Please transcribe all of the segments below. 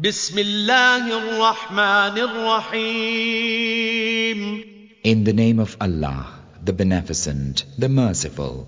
بسم الله الرحمن الرحيم In the name of Allah, the Beneficent, the Merciful.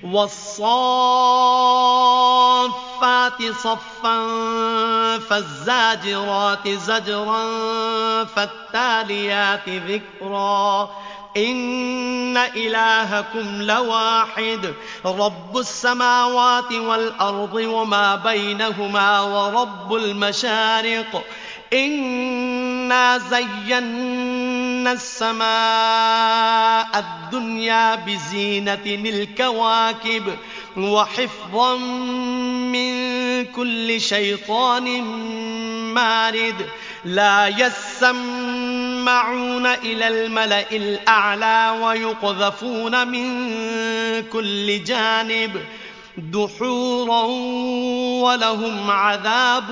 والصافات صفا فالزاجرات زجرا فالتاليات ذكرا إن إلهكم لواحد رب السماوات والأرض وما بينهما ورب المشارق إنا زينا السماء الدنيا بزينة الكواكب وحفظا من كل شيطان مارد لا يسمعون إلى الملأ الأعلى ويقذفون من كل جانب دحورا ولهم عذاب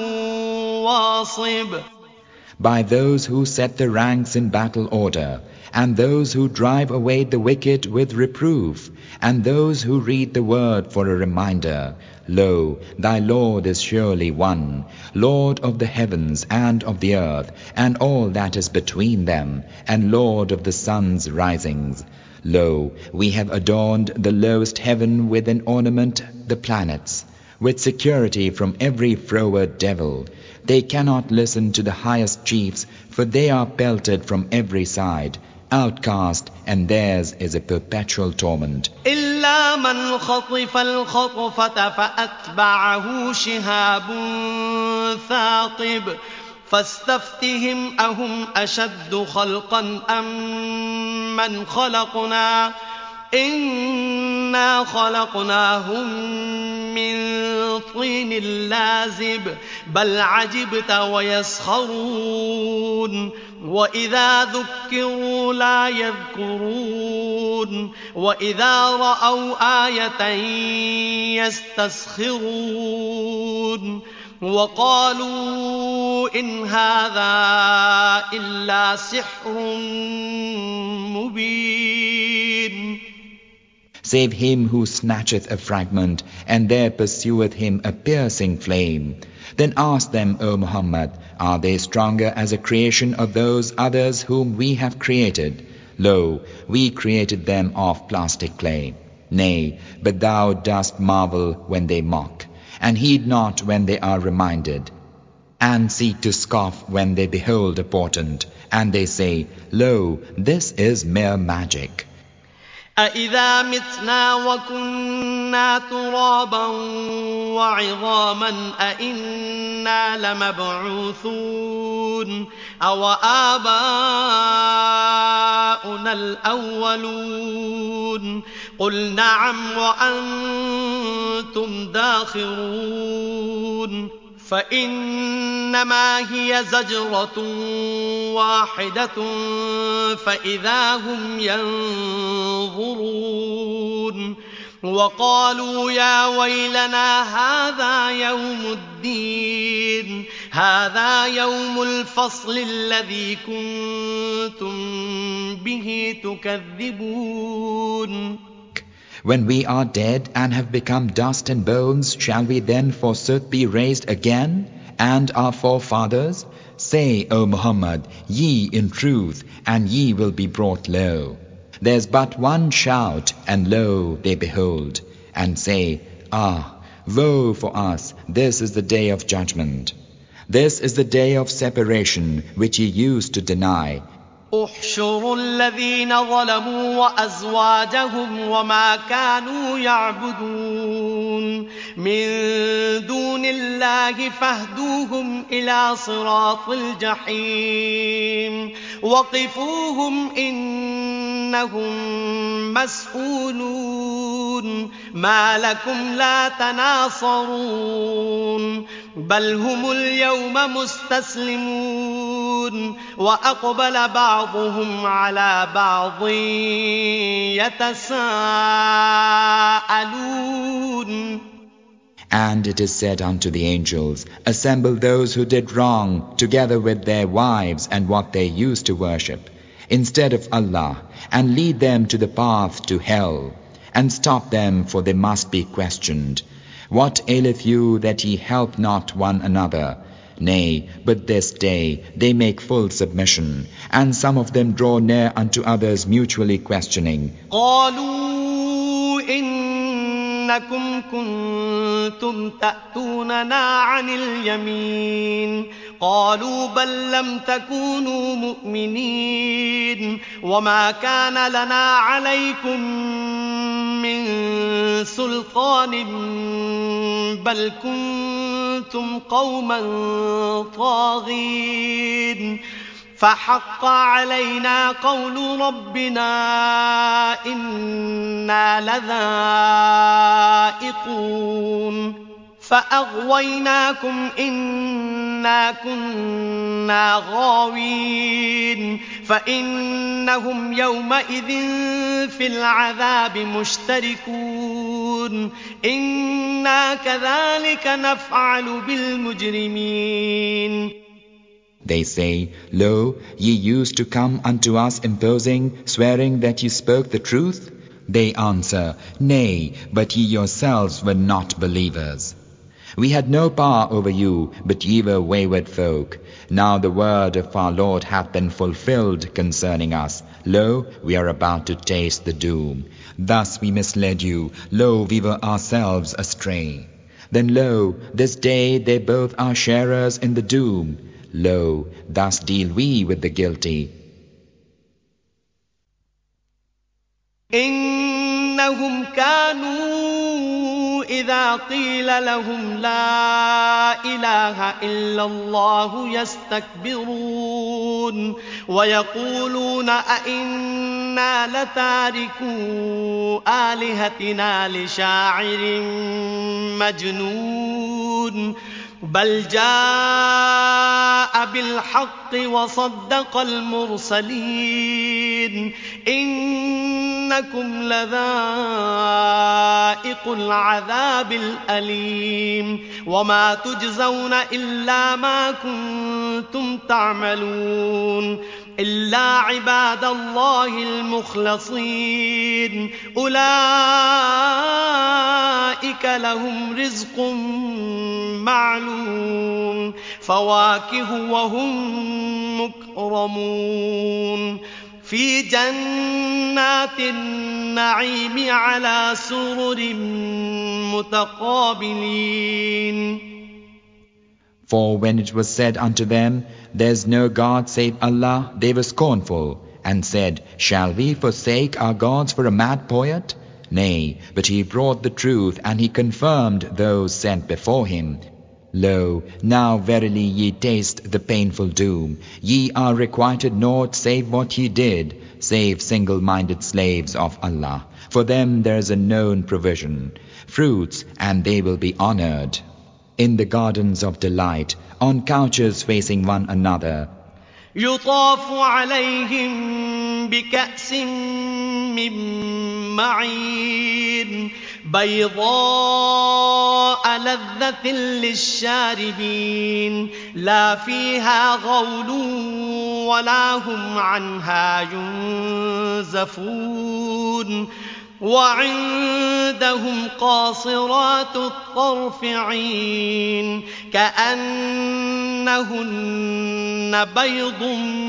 واصب. By those who set the ranks in battle order, and those who drive away the wicked with reproof, and those who read the word for a reminder. Lo, thy Lord is surely one, Lord of the heavens and of the earth, and all that is between them, and Lord of the sun's risings. Lo, we have adorned the lowest heaven with an ornament, the planets, with security from every froward devil. They cannot listen to the highest chiefs, for they are pelted from every side, outcast, and theirs is a perpetual torment. إلا من خطف الخطفة فأتبعه شهاب ثاقب فاستفتهم أهم أشد خلقا أم من خلقنا إنا خلقناهم من طين لازب بل عجبت ويسخرون وإذا ذكروا لا يذكرون وإذا رأوا آية يستسخرون وقالوا إن هذا إلا سحر مبين. Save him who snatcheth a fragment, and there pursueth him a piercing flame. Then ask them, O Muhammad, are they stronger as a creation of those others whom we have created? Lo, we created them of plastic clay. Nay, but thou dost marvel when they mock, and heed not when they are reminded, and seek to scoff when they behold a portent, and they say, Lo, this is mere magic. أَإِذَا مِتْنَا وَكُنَّا تُرَابًا وَعِظَامًا أَإِنَّا لَمَبْعُوثُونَ أَوَآبَاؤُنَا الْأَوَّلُونَ قُلْ نَعَمْ وَأَنْتُمْ دَاخِرُونَ فإنما هي زجرة واحدة فإذا هم ينظرون وقالوا يا ويلنا هذا يوم الدين هذا يوم الفصل الذي كنتم به تكذبون. When we are dead and have become dust and bones, shall we then forsooth be raised again, and our forefathers? Say, O Muhammad, ye in truth, and ye will be brought low. There's but one shout, and lo, they behold, and say, Ah, woe for us, this is the day of judgment. This is the day of separation, which ye used to deny. احشروا الذين ظلموا وأزواجهم وما كانوا يعبدون من دون الله فاهدوهم إلى صراط الجحيم وقفوهم إنهم مسئولون ما لكم لا تناصرون بل هم اليوم مستسلمون وأقبل بعضهم على بعض يتساءلون. And it is said unto the angels, Assemble those who did wrong, together with their wives and what they used to worship, instead of Allah, and lead them to the path to hell, and stop them, for they must be questioned. What aileth you that ye help not one another? Nay, but this day they make full submission, and some of them draw near unto others mutually questioning. قالوا إنكم كنتم تأتوننا عن اليمين قالوا بل لم تكونوا مؤمنين وما كان لنا عليكم من سلطان بل كنتم قوما طاغين فحق علينا قول ربنا إنا لذائقون فأغويناكم إنا كنا غاوين فإنهم يومئذ في العذاب مشتركون إنا كذلك نفعل بالمجرمين. They say, Lo, ye used to come unto us imposing, swearing that ye spoke the truth? They answer, Nay, but ye yourselves were not believers. We had no power over you, but ye were wayward folk. Now the word of our Lord hath been fulfilled concerning us. Lo, we are about to taste the doom. Thus we misled you. Lo, we were ourselves astray. Then lo, this day they both are sharers in the doom. Lo, thus deal we with the guilty. إنهم كانوا إذا قيل لهم لا إله إلا الله يستكبرون ويقولون أئنا لتاركو آلهتنا لشاعر مجنون بل جاء بالحق وصدق المرسلين إنكم لذائق العذاب الأليم وما تجزون إلا ما كنتم تعملون إلا عباد الله المخلصين أولئك لهم رزق معلوم فواكه وهم مكرمون في جنات النعيم على سرر متقابلين. For when it was said unto them, There's no God save Allah, they were scornful, and said, Shall we forsake our gods for a mad poet? Nay, but he brought the truth, and he confirmed those sent before him. Lo, now verily ye taste the painful doom. Ye are requited naught save what ye did, save single-minded slaves of Allah. For them there is a known provision, fruits, and they will be honored. In the gardens of delight, on couches facing one another. يطاف عليهم بكأس من معين بيضاء لذة للشاربين لا فيها غول ولا هم عنها ينزفون وعندهم قاصرات الطرف عين كأنهن بيض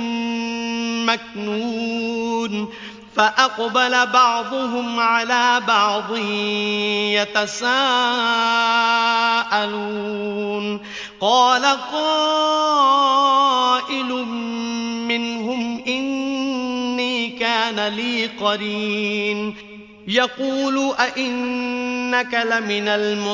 مكنون فأقبل بعضهم على بعض يتساءلون قال قائل منهم إني كان لي قرين يقول أئنك لمن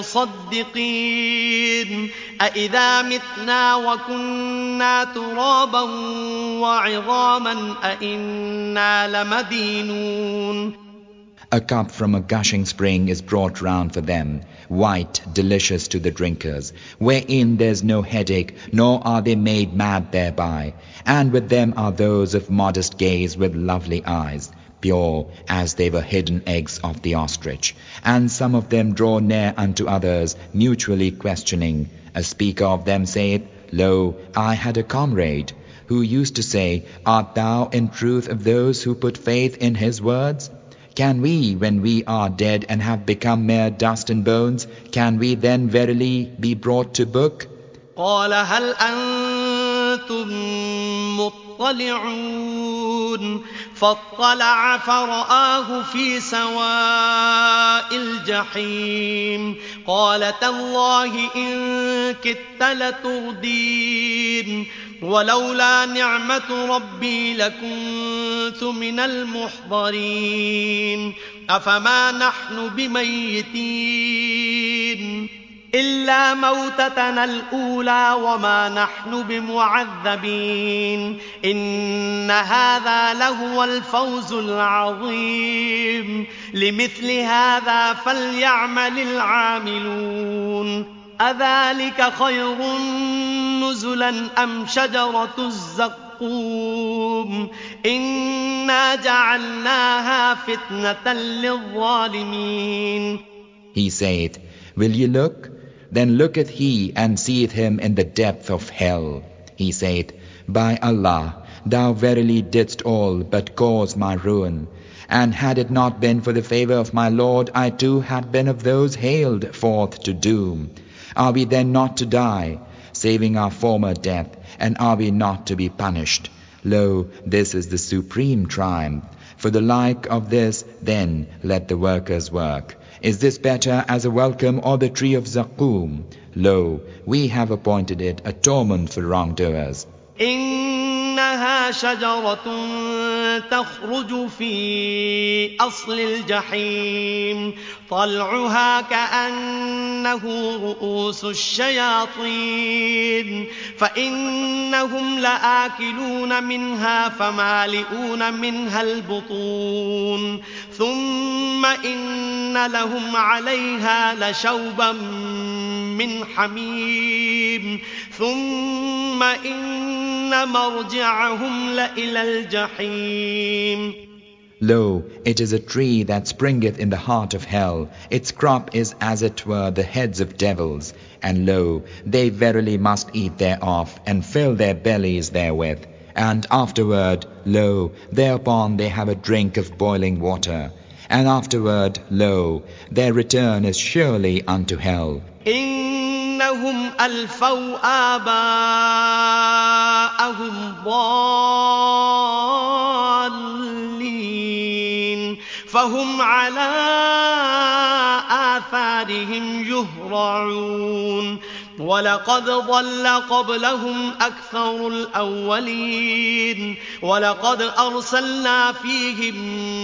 المصدقين أئذا متنا وكنا ترابا وعظاما أئنا لمدينون. A cup from a gushing spring is brought round for them, white, delicious to the drinkers, wherein there's no headache, nor are they made mad thereby. And with them are those of modest gaze with lovely eyes, pure as they were hidden eggs of the ostrich. And some of them draw near unto others, mutually questioning. A speaker of them saith, Lo, I had a comrade, who used to say, Art thou in truth of those who put faith in his words? Can we, when we are dead and have become mere dust and bones, can we then verily be brought to book? قال هل أنتم مطلعون فاطلع فرآه في سواء الجحيم قال تالله إن كدت لتردين ولولا نعمة ربي لكنت من المحضرين أفما نحن بميتين إلا موتتنا الأولى وما نحن بمعذبين إن هذا لهو الفوز العظيم لمثل هذا فليعمل العاملون أذلك خير نزلا أم شجرة الزقوم إنا جعلناها فتنة للظالمين. He said, Will ye look? Then looketh he and seeth him in the depth of hell. He said, By Allah, thou verily didst all but cause my ruin. And had it not been for the favor of my Lord, I too had been of those haled forth to doom. Are we then not to die, saving our former death, and are we not to be punished? Lo, this is the supreme triumph. For the like of this, then let the workers work. Is this better as a welcome or the tree of Zaqqum? Lo, we have appointed it a torment for wrongdoers. إنها شجرة تخرج في أصل الجحيم طلعها كأنه رؤوس الشياطين فإنهم لآكلون منها فمالئون منها البطون ثم إن لهم عليها لشوبا من حميم ثم إن مرجعهم لإلى الجحيم. Lo, it is a tree that springeth in the heart of hell. Its crop is as it were the heads of devils. And lo, they verily must eat thereof, and fill their bellies therewith. And afterward, lo, thereupon they have a drink of boiling water. And afterward, lo, their return is surely unto hell. إنهم ألفوا آباءهم ضالين فهم على آثارهم يهرعون ولقد ضل قبلهم أكثر الأولين ولقد أرسلنا فيهم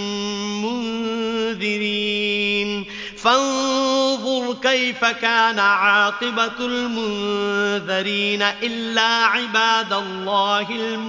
منذرين فانظر كيف كان عاقبة المنذرين إلا عباد الله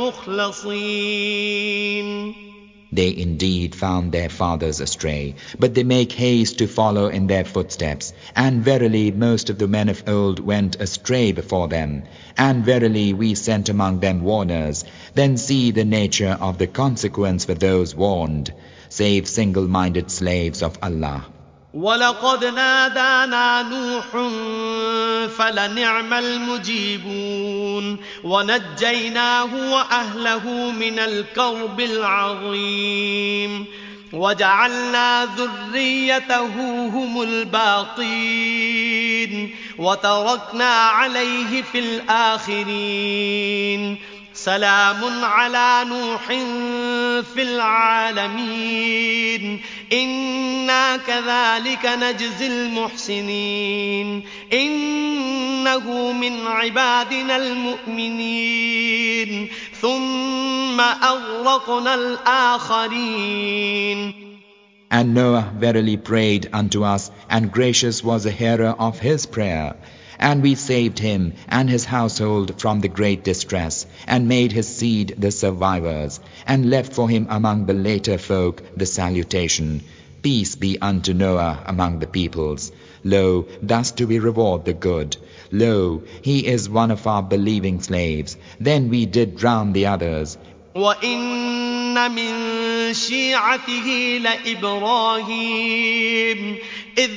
المخلصين. They indeed found their fathers astray, but they make haste to follow in their footsteps. And verily most of the men of old went astray before them. And verily we sent among them warners. Then see the nature of the consequence for those warned, save single-minded slaves of Allah. وَلَقَدْ نَادَانَا نُوحٌ فَلَنِعْمَ الْمُجِيبُونَ وَنَجَّيْنَاهُ وَأَهْلَهُ مِنَ الْكَرْبِ الْعَظِيمِ وَجَعَلْنَا ذُرِّيَّتَهُ هُمُ الْبَاقِينَ وَتَرَكْنَا عَلَيْهِ فِي الْآخِرِينَ سلام على نوح في العالمين إنا كذلك نجزي المحسنين إنه من عبادنا المؤمنين ثم أغرقنا الآخرين. And Noah verily prayed unto us, and gracious was the hearer of his prayer. And we saved him and his household from the great distress, and made his seed the survivors, and left for him among the later folk the salutation, Peace be unto Noah among the peoples. Lo, thus do we reward the good. Lo, he is one of our believing slaves. Then we did drown the others. وَإِنَّ مِن شِيعَتِهِ لَإِبْرَاهِيمَ إِذْ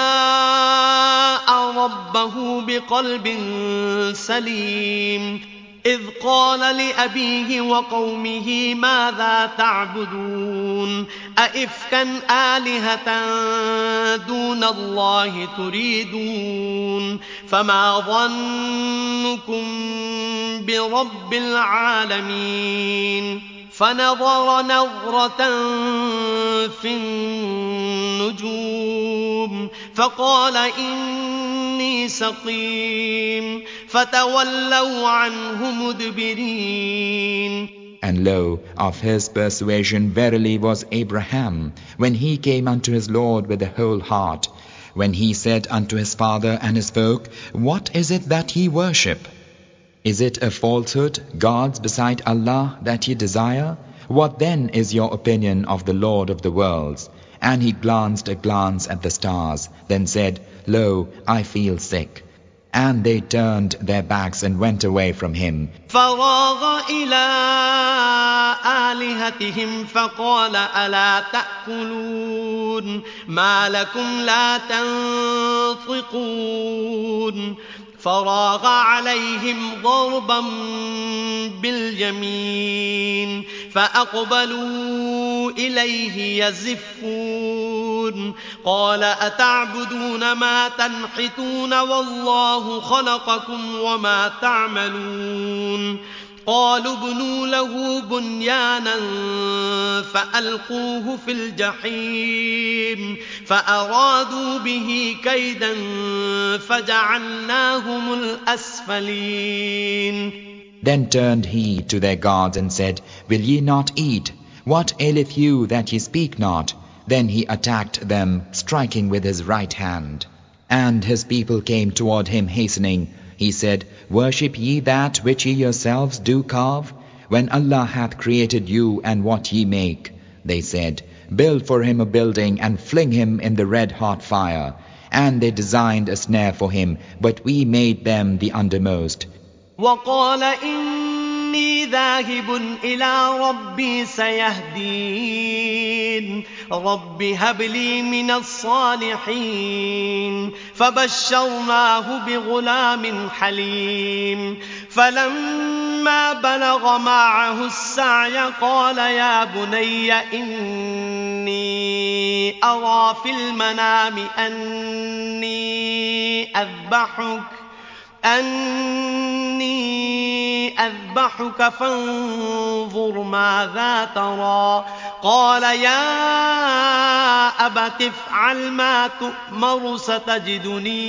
جَاءَ رَبَّهُ بِقَلْبٍ سَلِيمٍ إذ قال لأبيه وقومه ماذا تعبدون أئفكا آلهة دون الله تريدون فما ظنكم برب العالمين فنظر نظرة في النجوم فقال إني سقيم فتولوا عنه مدبرين. And lo, of his persuasion verily was Abraham, when he came unto his Lord with a whole heart, when he said unto his father and his folk, What is it that ye worship? Is it a falsehood, gods beside Allah, that ye desire? What then is your opinion of the Lord of the worlds? And he glanced a glance at the stars, then said, Lo, I feel sick. And they turned their backs and went away from him. فراغ إلى آلهتهم فقال ألا تأكلون ما لكم لا تنطقون فراغ عليهم ضربا باليمين فأقبلوا إليه يزفون قال أتعبدون ما تنحتون والله خلقكم وما تعملون قالوا ابنوا له بنيانا فألقوه في الجحيم فأرادوا به كيدا فجعلناهم الأسفلين. Then turned he to their gods and said, Will ye not eat? What aileth you that ye speak not? Then he attacked them, striking with his right hand. And his people came toward him hastening. He said, Worship ye that which ye yourselves do carve? When Allah hath created you and what ye make. They said, Build for him a building and fling him in the red-hot fire. And they designed a snare for him, but we made them the undermost. وقال إني ذاهب إلى ربي سيهدين رب هب لي من الصالحين فبشرناه بغلام حليم فلما بلغ معه السعي قال يا بني إني أرى في المنام أني أذبحك فانظر ماذا ترى قال يا أبت افعل ما تؤمر ستجدني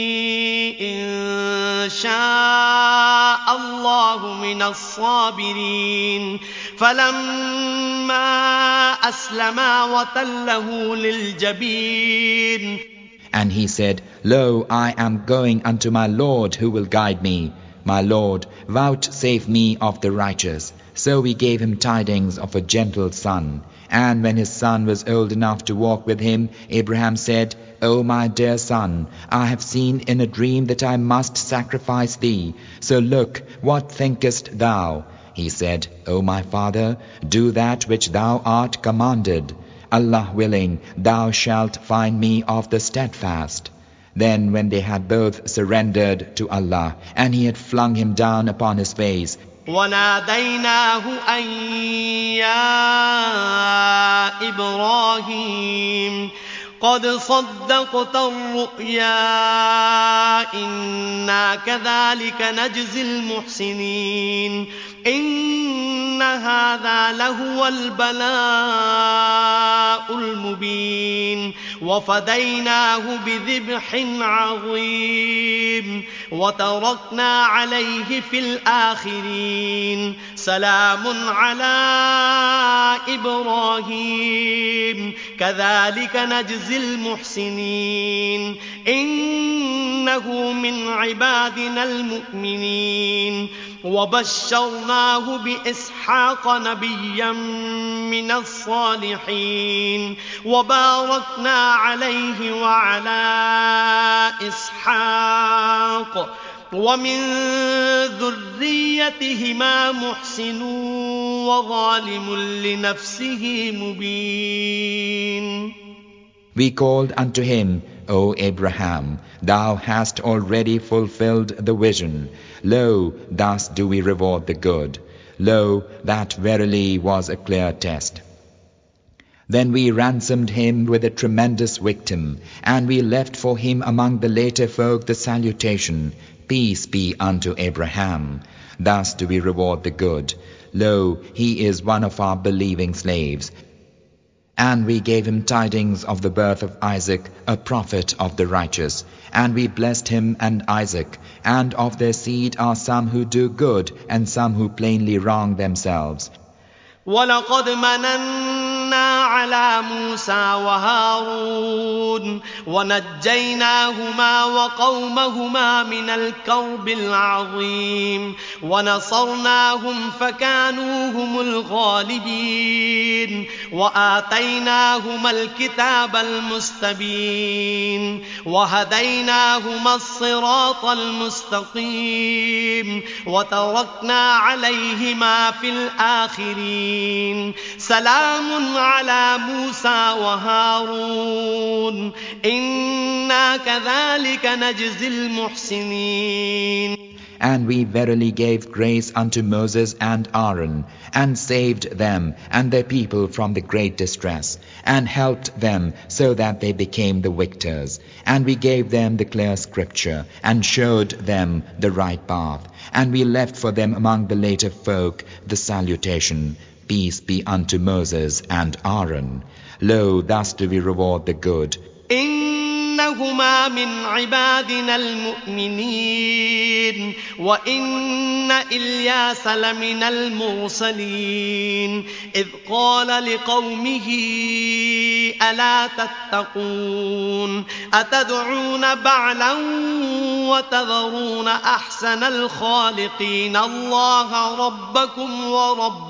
إن شاء الله من الصابرين فلما أسلما وتله للجبين. And he said, Lo, I am going unto my Lord who will guide me. My Lord, vouchsafe me of the righteous. So we gave him tidings of a gentle son. And when his son was old enough to walk with him, Abraham said, O my dear son, I have seen in a dream that I must sacrifice thee. So look, what thinkest thou? He said, O my father, do that which thou art commanded. Allah willing, thou shalt find me of the steadfast. Then when they had both surrendered to Allah, and he had flung him down upon his face, وناديناه أن يا إبراهيم قد صدقت الرؤيا إنا كذلك نجزي المحسنين إن هذا لهو البلاء المبين وفديناه بذبح عظيم وتركنا عليه في الآخرين سلام على إبراهيم كذلك نجزي المحسنين إنه من عبادنا المؤمنين وبشرناه بإسحاق نبيا من الصالحين وباركنا عليه وعلى إسحاق ومن ذريتهما محسن وظالم لنفسه مبين. We called unto him, O Abraham, thou hast already fulfilled the vision. Lo, thus do we reward the good. Lo, that verily was a clear test. Then we ransomed him with a tremendous victim, and we left for him among the later folk the salutation, Peace be unto Abraham. Thus do we reward the good. Lo, he is one of our believing slaves. And we gave him tidings of the birth of Isaac, a prophet of the righteous. And we blessed him and Isaac, and of their seed are some who do good, and some who plainly wrong themselves. وَلَقَدْ مَنَنَّا عَلَى مُوسَى وَهَارُونَ وَنَجَّيْنَاهُمَا وَقَوْمَهُمَا مِنَ الْكَرْبِ الْعَظِيمِ وَنَصَرْنَاهُمْ فَكَانُوا هُمُ الْغَالِبِينَ وَآتَيْنَاهُمَا الْكِتَابَ الْمُسْتَبِينَ وَهَدَيْنَاهُمَا الصِّرَاطَ الْمُسْتَقِيمَ وَتَرَكْنَا عَلَيْهِمَا فِي الْآخِرِينَ سلام على موسى وهارون إنا كذلك نجزي المحسنين. And we verily gave grace unto Moses and Aaron, and saved them and their people from the great distress, and helped them so that they became the victors. And we gave them the clear scripture, and showed them the right path. And we left for them among the later folk the salutation, Peace be unto Moses and Aaron. Lo, thus do we reward the good. إنهما من عبادنا المؤمنين وإن إلياس لمن المرسلين إذ قال لقومه ألا تتقون أتدعون بعلا وتذرون أحسن الخالقين الله ربكم ورب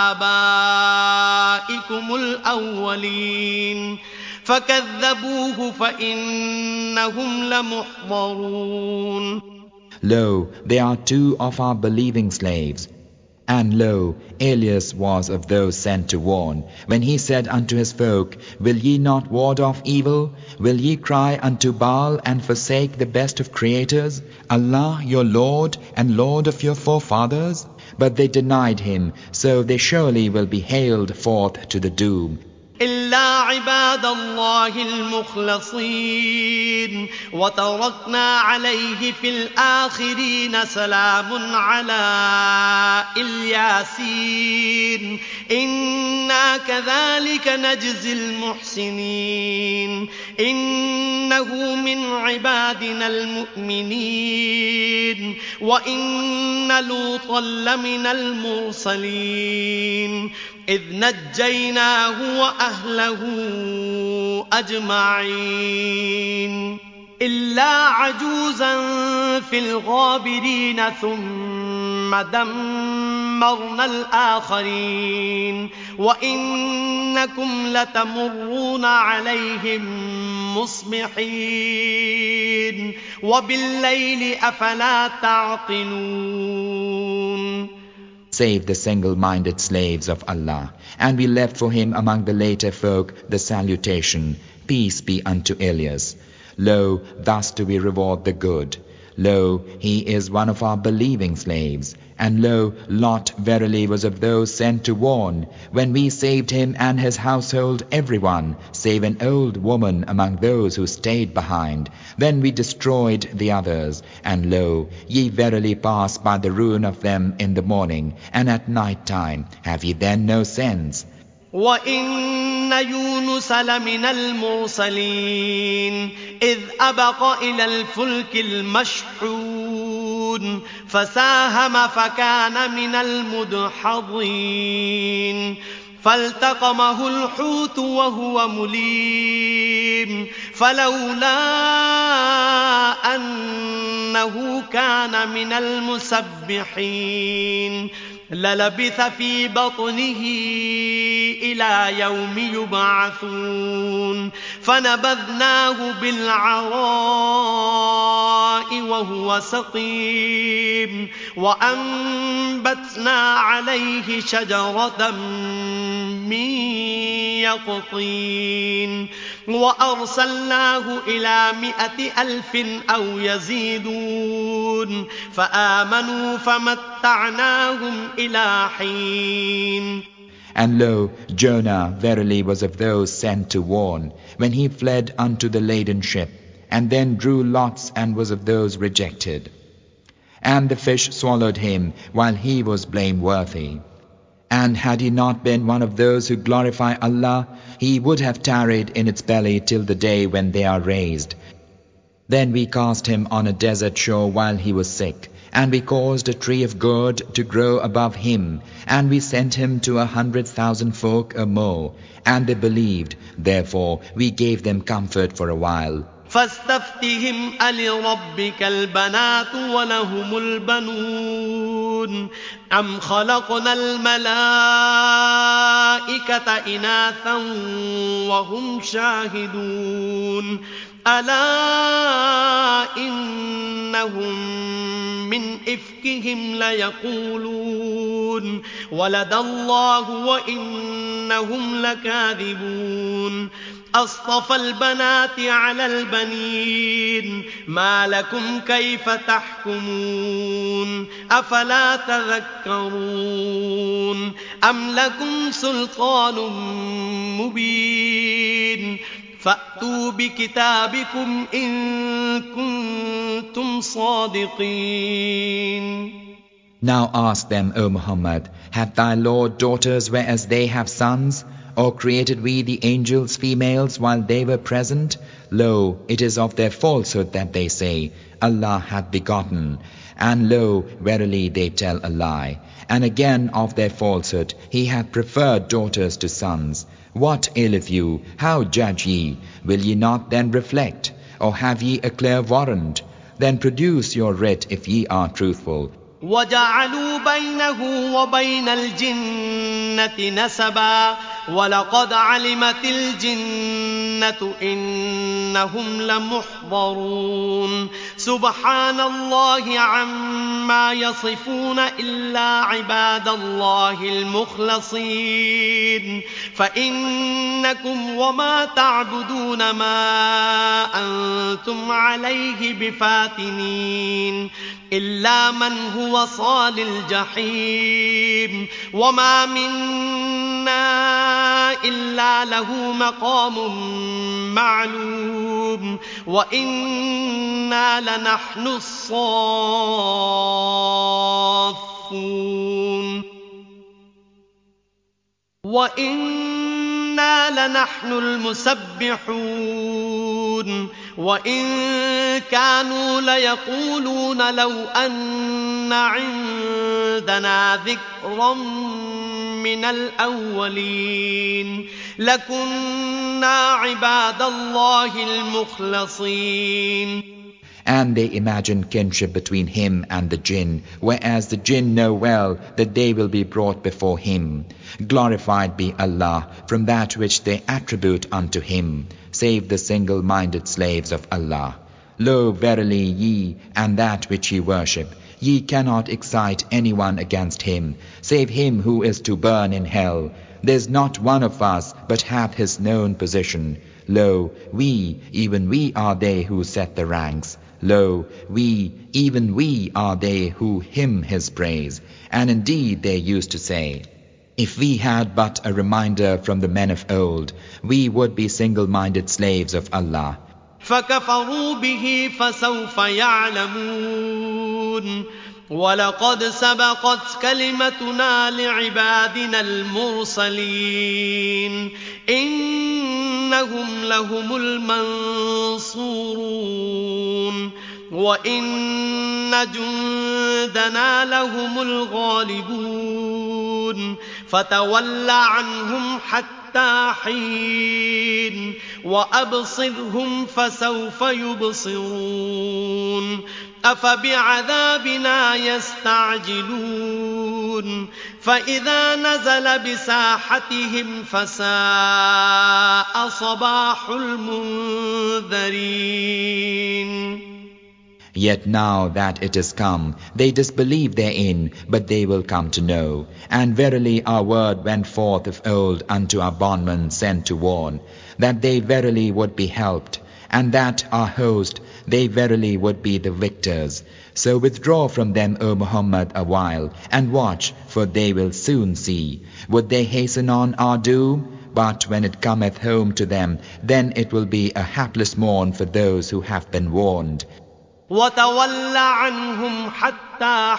آبائكم الأولين فكذبوه فإنهم لمحضرون. Lo, they are two of our believing slaves. And lo, Elias was of those sent to warn, when he said unto his folk, Will ye not ward off evil? Will ye cry unto Baal and forsake the best of creators, Allah your Lord and Lord of your forefathers? But they denied him, so they surely will be haled forth to the doom. إلا عباد الله المخلصين وتركنا عليه في الآخرين سلام على الياسين إنا كذلك نجزي المحسنين إنه من عبادنا المؤمنين وإن لوطا لمن المرسلين إذ نجيناه وأهله أجمعين إلا عجوزا في الغابرين ثم دمرنا الآخرين وإنكم لتمرون عليهم مصبحين وبالليل أفلا تعقلون. Save the single-minded slaves of Allah. And we left for him among the later folk the salutation, Peace be unto Elias. Lo, thus do we reward the good. Lo, he is one of our believing slaves. And lo, Lot verily was of those sent to warn, when we saved him and his household everyone, save an old woman among those who stayed behind. Then we destroyed the others. And lo, ye verily pass by the ruin of them in the morning, and at night time. Have ye then no sense? وَإِنَّ يُونُسَ لَمِنَ الْمُرْسَلِينَ إِذْ أَبَقَ إِلَى الْفُلْكِ الْمَشْحُونِ فَسَاهَمَ فَكَانَ مِنَ الْمُدْحَضِينَ فَالْتَقَمَهُ الْحُوتُ وَهُوَ مُلِيمٌ فَلَوْلَا أَنَّهُ كَانَ مِنَ الْمُسَبِّحِينَ لَلَبِثَ فِي بَطْنِهِ إِلَى يَوْمِ يُبْعَثُونَ فَنَبَذْنَاهُ بِالْعَرَاءِ وَهُوَ سَقِيمٌ وَأَنبَتْنَا عَلَيْهِ شَجَرَةً مِّن يَقْطِينٍ وأرسلناه إلى 100,000 أو يزيدون فآمنوا فمتعناهم إلى حين. And lo, Jonah verily was of those sent to warn, when he fled unto the laden ship, and then drew lots and was of those rejected. And the fish swallowed him while he was blameworthy. And had he not been one of those who glorify Allah, he would have tarried in its belly till the day when they are raised. Then we cast him on a desert shore while he was sick, and we caused a tree of gourd to grow above him, and we sent him to 100,000 folk or more, and they believed. Therefore we gave them comfort for a while. فاستفتهم ألربك البنات ولهم البنون أم خلقنا الملائكة إناثا وهم شاهدون ألا إنهم من إفكهم ليقولون ولد الله وإنهم لكاذبون أصطفى البنات على البنين ما لكم كيف تحكمون أفلا تذكرون أم لكم سلطان مبين فأتوا بكتابكم إن كنتم صادقين. Now ask them, O Muhammad, hath thy Lord daughters whereas they have sons? Or created we the angels females while they were present? Lo, it is of their falsehood that they say, Allah hath begotten. And lo, verily they tell a lie. And again of their falsehood, He hath preferred daughters to sons. What aileth you? How judge ye? Will ye not then reflect? Or have ye a clear warrant? Then produce your writ if ye are truthful. وجعلوا بينه وبين الجنة نسبا ولقد علمت الجنة إنهم لمحضرون سبحان الله عما يصفون إلا عباد الله المخلصين فإنكم وما تعبدون ما أنتم عليه بفاتنين إلا من هو صال الجحيم وما منا إلا له مقام معلوم وإنا لنحن الصافون وإنا لنحن المسبحون وإن كانوا ليقولون لو أن عندنا ذكرا من الأولين لكنا عباد الله المخلصين. And they imagine kinship between him and the jinn, whereas the jinn know well that they will be brought before him. Glorified be Allah from that which they attribute unto him, save the single-minded slaves of Allah. Lo, verily ye and that which ye worship, ye cannot excite anyone against him, save him who is to burn in hell. There's not one of us but hath his known position. Lo, we, even we are they who set the ranks. Lo, we, even we are they who hymn his praise. And indeed they used to say, if we had but a reminder from the men of old, we would be single-minded slaves of Allah. فكفروا به فسوف يعلمون ولقد سبقت كلمتنا لعبادنا المرسلين إنهم لهم المنصورون وإن جندنا لهم الغالبون فتول عنهم حتى حين وأبصرهم فسوف يبصرون أفبعذابنا يستعجلون فإذا نزل بساحتهم فساء صباح المنذرين. Yet now that it is come, they disbelieve therein, but they will come to know. And verily our word went forth of old unto our bondmen sent to warn, that they verily would be helped, and that our host, they verily would be the victors. So withdraw from them, O Muhammad, a while, and watch, for they will soon see. Would they hasten on our doom? But when it cometh home to them, then it will be a hapless morn for those who have been warned. وتول عنهم حتى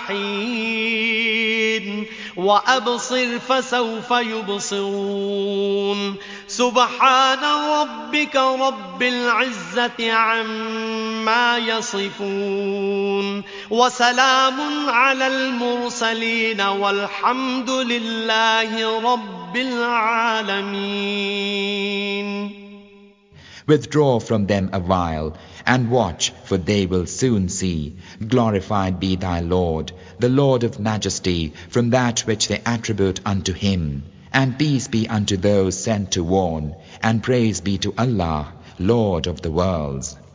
حين وأبصر فسوف يبصرون سبحان ربك رب العزة عما يصفون وسلام على المرسلين والحمد لله رب العالمين. Withdraw from them a while, and watch, for they will soon see. Glorified be thy Lord, the Lord of majesty, from that which they attribute unto him. And peace be unto those sent to warn, and praise be to Allah, Lord of the worlds.